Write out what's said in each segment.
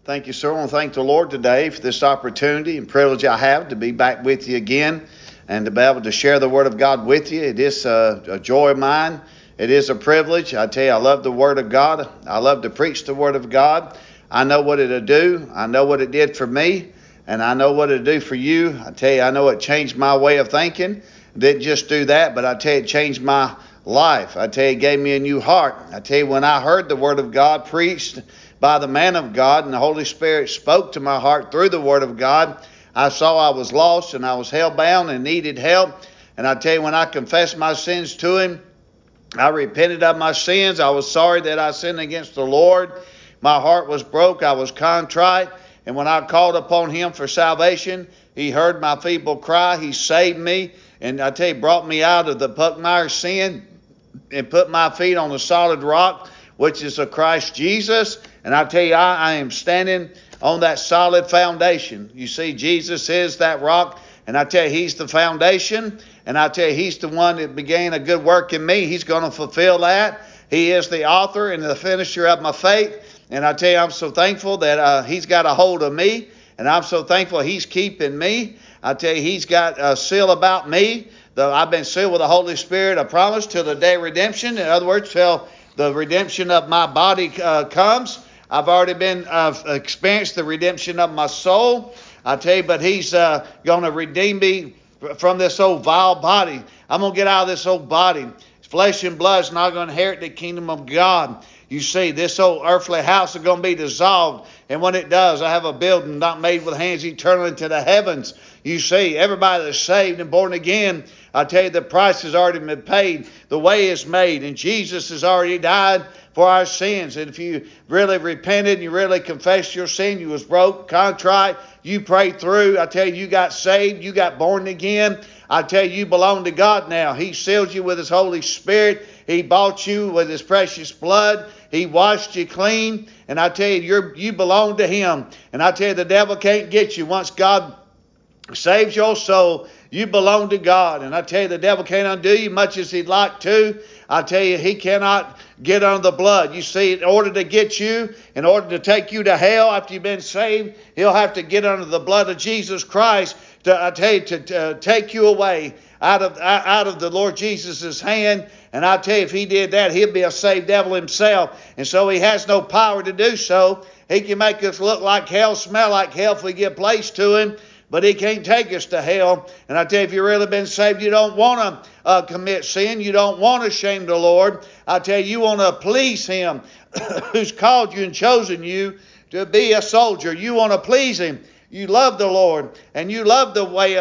Thank you, sir. I want to thank the Lord today for this opportunity and privilege I have to be back with you again and to be able to share the Word of God with you. It is a joy of mine. It is a privilege. I tell you, I love the Word of God. I love to preach the Word of God. I know what it'll do. I know what it did for me, and I know what it'll do for you. I tell you, I know it changed my way of thinking. It didn't just do that, but I tell you, it changed my life. I tell you, it gave me a new heart. I tell you, when I heard the Word of God preached by the man of God and the Holy Spirit spoke to my heart through the Word of God, I saw I was lost and I was hell-bound and needed help. And I tell you, when I confessed my sins to Him, I repented of my sins. I was sorry that I sinned against the Lord. My heart was broke. I was contrite. And when I called upon Him for salvation, He heard my feeble cry. He saved me. And I tell you, brought me out of the Puckmire sin and put my feet on the solid rock, which is of Christ Jesus. And I tell you, I am standing on that solid foundation. You see, Jesus is that rock, and I tell you, He's the foundation, and I tell you, He's the one that began a good work in me. He's going to fulfill that. He is the author and the finisher of my faith, and I tell you, I'm so thankful that He's got a hold of me, and I'm so thankful He's keeping me. I tell you, He's got a seal about me. I've been sealed with the Holy Spirit, a promise till the day of redemption. In other words, till the redemption of my body comes. I've already been experienced the redemption of my soul. I tell you, but He's going to redeem me from this old vile body. I'm going to get out of this old body. Flesh and blood is not going to inherit the kingdom of God. You see, this old earthly house is going to be dissolved. And when it does, I have a building not made with hands eternal into the heavens. You see, everybody that's saved and born again, I tell you, the price has already been paid. The way is made. And Jesus has already died for our sins. And if you really repented and you really confessed your sin, you was broke, contrite, you prayed through, I tell you, you got saved, you got born again. I tell you, you belong to God now. He sealed you with His Holy Spirit. He bought you with His precious blood. He washed you clean. And I tell you, you belong to Him. And I tell you, the devil can't get you. Once God saves your soul, you belong to God. And I tell you, the devil can't undo you much as he'd like to. I tell you, he cannot get under the blood. You see, in order to get you, in order to take you to hell after you've been saved, he'll have to get under the blood of Jesus Christ to take you away out of the Lord Jesus' hand. And I tell you, if he did that, he'd be a saved devil himself. And so he has no power to do so. He can make us look like hell, smell like hell if we give place to him. But he can't take us to hell. And I tell you, if you've really been saved, you don't want to commit sin. You don't want to shame the Lord. I tell you, you want to please Him who's called you and chosen you to be a soldier. You want to please Him. You love the Lord, and you love the way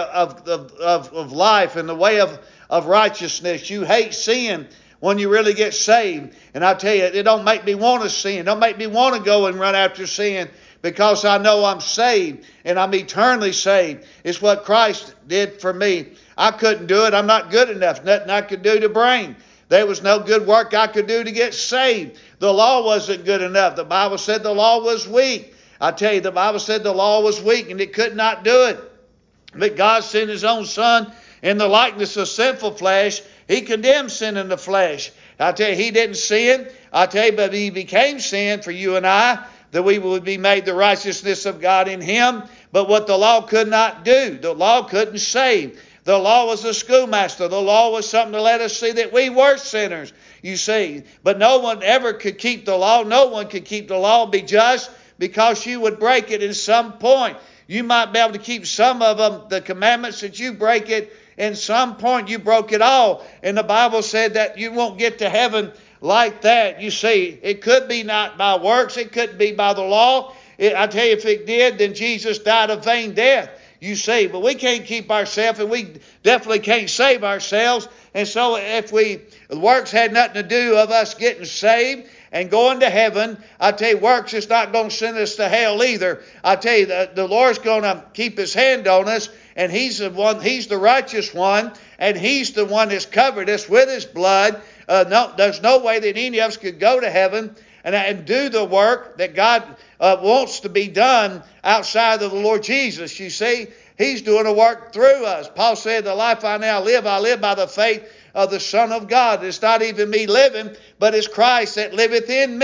of life and the way of righteousness. You hate sin when you really get saved. And I tell you, it don't make me want to sin. It don't make me want to go and run after sin, because I know I'm saved and I'm eternally saved. It's what Christ did for me. I couldn't do it. I'm not good enough. Nothing I could do to bring. There was no good work I could do to get saved. The law wasn't good enough. The Bible said the law was weak. I tell you, the Bible said the law was weak and it could not do it. But God sent His own Son in the likeness of sinful flesh. He condemned sin in the flesh. I tell you, He didn't sin. I tell you, but He became sin for you and I, that we would be made the righteousness of God in Him. But what the law could not do, the law couldn't save. The law was a schoolmaster. The law was something to let us see that we were sinners, you see. But no one ever could keep the law. No one could keep the law and be just, because you would break it at some point. You might be able to keep some of them, the commandments, that you break it. In some point you broke it all. And the Bible said that you won't get to heaven like that. You see, it could be not by works. It couldn't be by the law. I tell you, if it did, then Jesus died a vain death. You see, but we can't keep ourselves, and we definitely can't save ourselves. And so if the works had nothing to do of us getting saved and going to heaven, I tell you, works is not going to send us to hell either. I tell you, the Lord's going to keep His hand on us, and He's the one, He's the righteous one, and He's the one that's covered us with His blood. There's no way that any of us could go to heaven and do the work that God wants to be done outside of the Lord Jesus. You see, He's doing a work through us. Paul said, the life I now live, I live by the faith of the Son of God. It's not even me living, but it's Christ that liveth in me.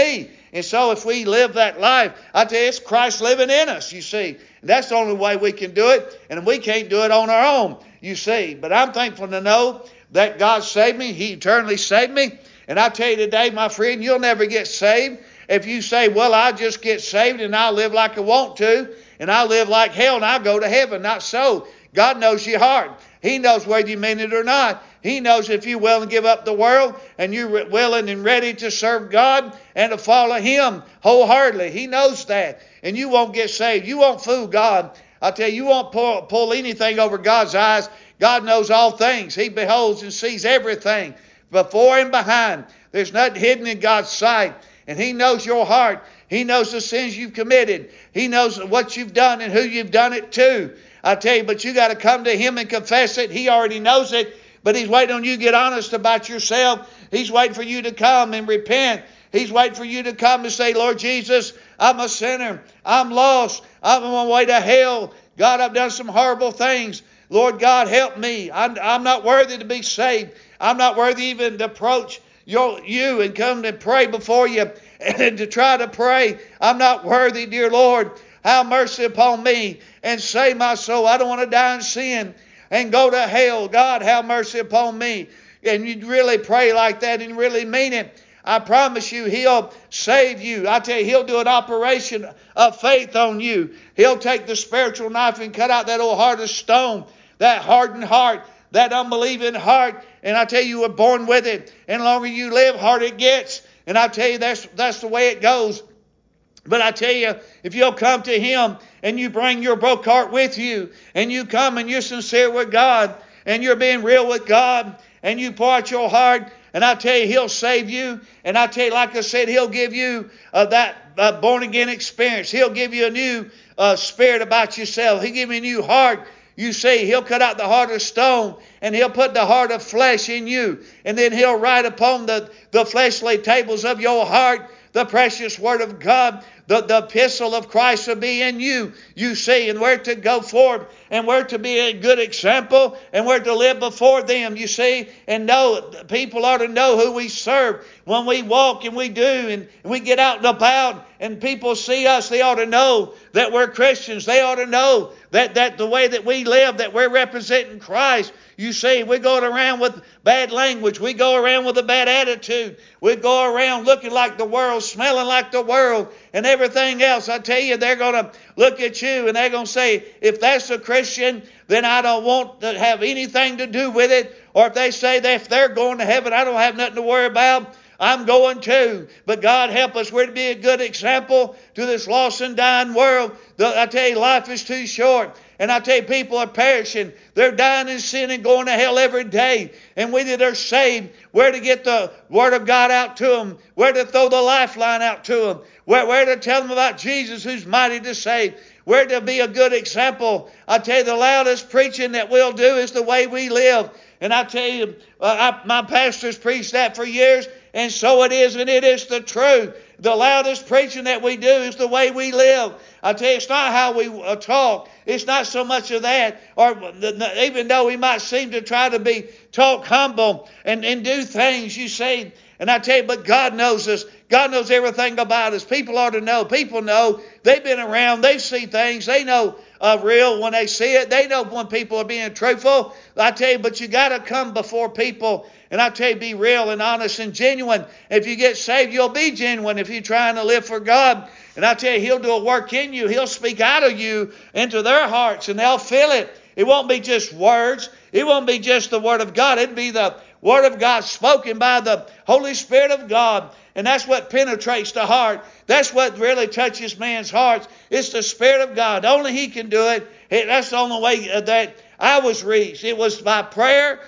And so if we live that life, I tell you, it's Christ living in us, you see. And that's the only way we can do it. And we can't do it on our own, you see. But I'm thankful to know that God saved me. He eternally saved me. And I tell you today, my friend, you'll never get saved if you say, well, I'll just get saved and I'll live like I want to. And I'll live like hell and I'll go to heaven. Not so. God knows your heart. He knows whether you mean it or not. He knows if you're willing to give up the world and you're willing and ready to serve God and to follow Him wholeheartedly. He knows that. And you won't get saved. You won't fool God. I tell you, you won't pull anything over God's eyes. God knows all things. He beholds and sees everything before and behind. There's nothing hidden in God's sight. And He knows your heart. He knows the sins you've committed. He knows what you've done and who you've done it to. I tell you, but you got to come to Him and confess it. He already knows it, but He's waiting on you to get honest about yourself. He's waiting for you to come and repent. He's waiting for you to come and say, Lord Jesus, I'm a sinner. I'm lost. I'm on my way to hell. God, I've done some horrible things. Lord God, help me. I'm not worthy to be saved. I'm not worthy even to approach you and come and pray before you and to try to pray. I'm not worthy, dear Lord. Have mercy upon me and save my soul. I don't want to die in sin and go to hell. God, have mercy upon me. And you really pray like that and really mean it. I promise you, He'll save you. I tell you, He'll do an operation of faith on you. He'll take the spiritual knife and cut out that old heart of stone, that hardened heart, that unbelieving heart. And I tell you, you were born with it. And the longer you live, harder it gets. And I tell you, that's the way it goes. But I tell you, if you'll come to Him and you bring your broke heart with you, and you come and you're sincere with God, and you're being real with God, and you pour out your heart, and I tell you, He'll save you. And I tell you, like I said, He'll give you that born-again experience. He'll give you a new spirit about yourself. He'll give you a new heart. You see, He'll cut out the heart of stone, and He'll put the heart of flesh in you. And then He'll write upon the fleshly tables of your heart the precious Word of God. The epistle of Christ will be in you, you see, and where to go forward, and where to be a good example, and where to live before them, you see, and know, people ought to know who we serve. When we walk and we do, and we get out and about, and people see us, they ought to know that we're Christians. They ought to know that the way that we live, that we're representing Christ. You see, we're going around with bad language. We go around with a bad attitude. We go around looking like the world, smelling like the world, and everything else. I tell you, they're going to look at you and they're going to say, if that's a Christian, then I don't want to have anything to do with it. Or if they say that if they're going to heaven, I don't have nothing to worry about. I'm going too. But God help us. We're to be a good example to this lost and dying world. I tell you, life is too short. And I tell you, people are perishing. They're dying in sin and going to hell every day. And we that are saved, where to get the Word of God out to them, where to throw the lifeline out to them, where to tell them about Jesus who's mighty to save, where to be a good example. I tell you, the loudest preaching that we'll do is the way we live. And I tell you, my pastor's preached that for years, and so it is, and it is the truth. The loudest preaching that we do is the way we live. I tell you, it's not how we talk. It's not so much of that. Or even though we might seem to try to talk humble and do things, you see. And I tell you, but God knows us. God knows everything about us. People ought to know. People know. They've been around. They see things. They know real when they see it. They know when people are being truthful. I tell you, but you got to come before people. And I tell you, be real and honest and genuine. If you get saved, you'll be genuine if you're trying to live for God. And I tell you, He'll do a work in you. He'll speak out of you into their hearts, and they'll feel it. It won't be just words. It won't be just the Word of God. It'll be the Word of God spoken by the Holy Spirit of God. And that's what penetrates the heart. That's what really touches man's hearts. It's the Spirit of God. Only He can do it. That's the only way that I was reached. It was by prayer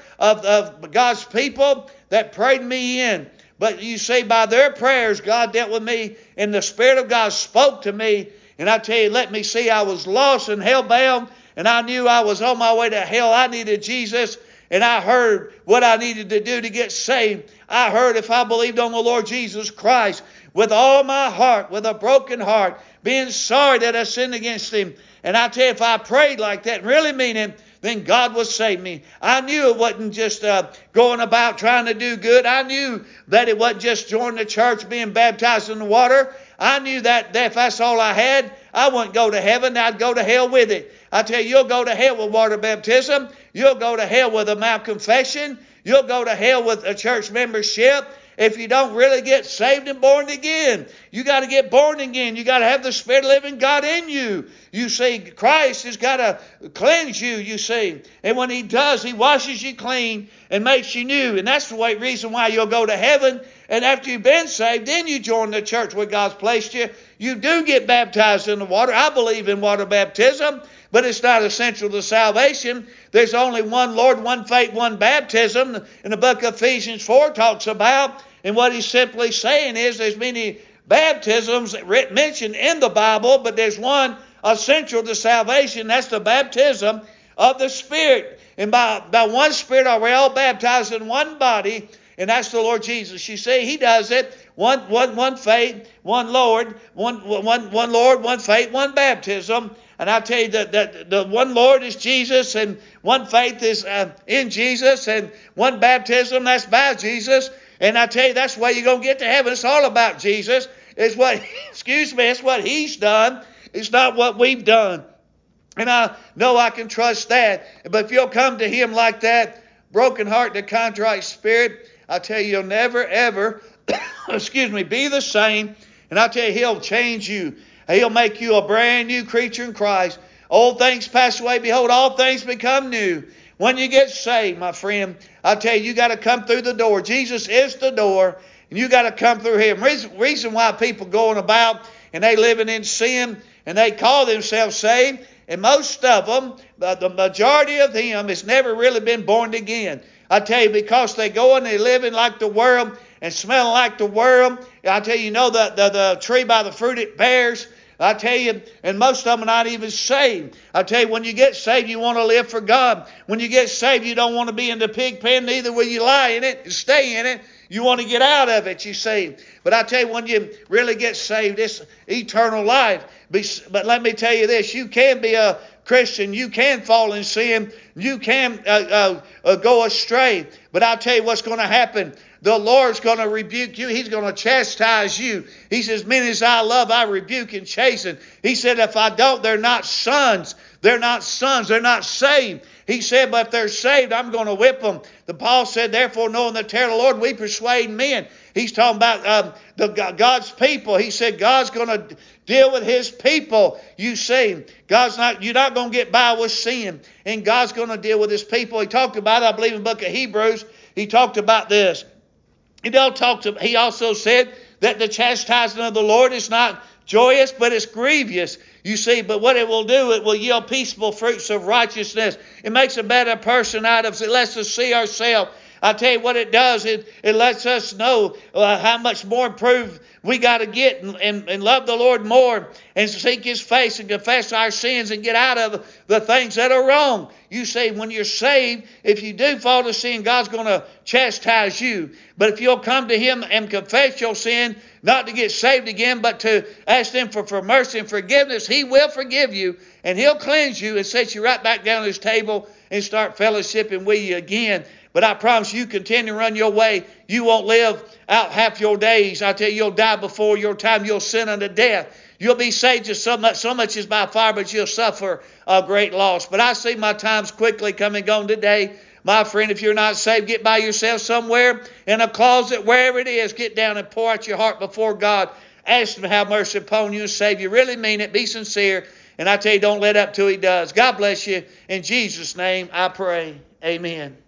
of God's people that prayed me in. But you see, by their prayers, God dealt with me, and the Spirit of God spoke to me. And I tell you, let me see, I was lost and hell-bound, and I knew I was on my way to hell. I needed Jesus, and I heard what I needed to do to get saved. I heard if I believed on the Lord Jesus Christ, with all my heart, with a broken heart, being sorry that I sinned against Him. And I tell you, if I prayed like that, really mean it, then God will save me. I knew it wasn't just going about trying to do good. I knew that it wasn't just joining the church, being baptized in the water. I knew that if that's all I had, I wouldn't go to heaven. I'd go to hell with it. I tell you, you'll go to hell with water baptism. You'll go to hell with a mouth confession. You'll go to hell with a church membership if you don't really get saved and born again. You got to get born again. You got to have the Spirit of the living God in you. You see, Christ has got to cleanse you, you see. And when He does, He washes you clean and makes you new. And that's the reason why you'll go to heaven. And after you've been saved, then you join the church where God's placed you. You do get baptized in the water. I believe in water baptism, but it's not essential to salvation. There's only one Lord, one faith, one baptism. In the book of Ephesians 4 talks about, and what he's simply saying is there's many baptisms mentioned in the Bible, but there's one essential to salvation. That's the baptism of the Spirit. And by one Spirit are we all baptized in one body, and that's the Lord Jesus. You see, He does it. One faith, one Lord, one Lord, one faith, one baptism. And I tell you that the one Lord is Jesus, and one faith is in Jesus, and one baptism, that's by Jesus. And I tell you, that's the way you're going to get to heaven. It's all about Jesus. It's what, it's what He's done. It's not what we've done. And I know I can trust that. But if you'll come to Him like that, broken heart and a contrite spirit, I tell you, you'll never, ever, be the same. And I tell you, He'll change you. He'll make you a brand new creature in Christ. Old things pass away. Behold, all things become new. When you get saved, my friend, I tell you, you got to come through the door. Jesus is the door, and you got to come through Him. Reason why people going about and they living in sin and they call themselves saved, and most of them, the majority of them, has never really been born again. I tell you, because they go and they living like the world and smelling like the world. I tell you, the tree by the fruit it bears. I tell you, and most of them are not even saved. I tell you, when you get saved, you want to live for God. When you get saved, you don't want to be in the pig pen, neither will you lie in it and stay in it. You want to get out of it, you see. But I tell you, when you really get saved, it's eternal life. But let me tell you this, you can be a Christian, you can fall in sin, you can go astray. But I'll tell you what's going to happen. The Lord's going to rebuke you. He's going to chastise you. He says, many as I love, I rebuke and chasten. He said, if I don't, they're not sons. They're not sons. They're not saved. He said, but if they're saved, I'm going to whip them. The Paul said, therefore, knowing the terror of the Lord, we persuade men. He's talking about God's people. He said, God's going to deal with His people. You see, you're not going to get by with sin. And God's going to deal with His people. He talked about it, I believe, in the book of Hebrews. He talked about this. He also said that the chastisement of the Lord is not joyous, but it's grievous. You see, but what it will do, it will yield peaceable fruits of righteousness. It makes a better person out of us. It lets us see ourselves. I tell you what it does. It lets us know how much more improved we got to get and love the Lord more and seek His face and confess our sins and get out of the things that are wrong. You see, when you're saved, if you do fall to sin, God's going to chastise you. But if you'll come to Him and confess your sin, not to get saved again, but to ask Him for mercy and forgiveness, He will forgive you and He'll cleanse you and set you right back down at His table and start fellowshipping with you again. But I promise you, continue to run your way. You won't live out half your days. I tell you, you'll die before your time. You'll sin unto death. You'll be saved just so much as by fire, but you'll suffer a great loss. But I see my time's quickly coming on today. My friend, if you're not saved, get by yourself somewhere in a closet, wherever it is. Get down and pour out your heart before God. Ask Him to have mercy upon you and save you. Really mean it. Be sincere. And I tell you, don't let up till He does. God bless you. In Jesus' name, I pray. Amen.